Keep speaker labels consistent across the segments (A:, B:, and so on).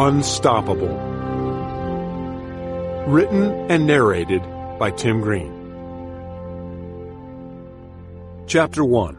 A: Unstoppable. Written and narrated by Tim Green. Chapter 1.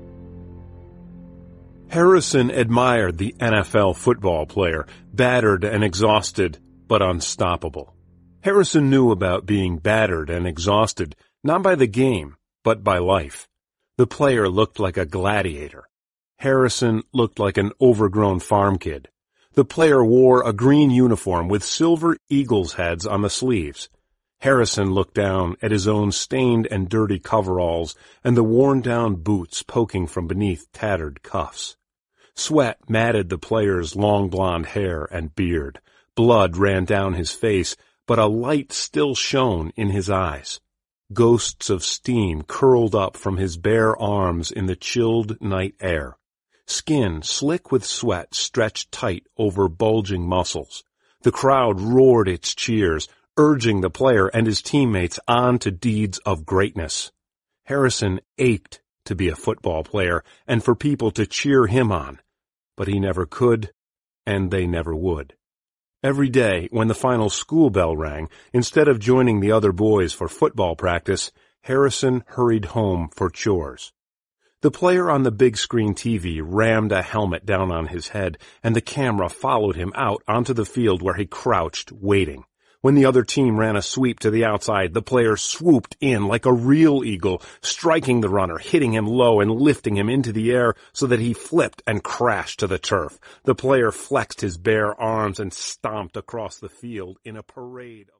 A: Harrison admired the NFL football player, battered and exhausted, but unstoppable. Harrison knew about being battered and exhausted, not by the game, but by life. The player looked like a gladiator. Harrison looked like an overgrown farm kid. The player wore a green uniform with silver eagles' heads on the sleeves. Harrison looked down at his own stained and dirty coveralls and the worn-down boots poking from beneath tattered cuffs. Sweat matted the player's long blonde hair and beard. Blood ran down his face, but a light still shone in his eyes. Ghosts of steam curled up from his bare arms in the chilled night air. Skin, slick with sweat, stretched tight over bulging muscles. The crowd roared its cheers, urging the player and his teammates on to deeds of greatness. Harrison ached to be a football player and for people to cheer him on, but he never could, and they never would. Every day, when the final school bell rang, instead of joining the other boys for football practice, Harrison hurried home for chores. The player on the big screen TV rammed a helmet down on his head, and the camera followed him out onto the field where he crouched, waiting. When the other team ran a sweep to the outside, the player swooped in like a real eagle, striking the runner, hitting him low and lifting him into the air so that he flipped and crashed to the turf. The player flexed his bare arms and stomped across the field in a parade of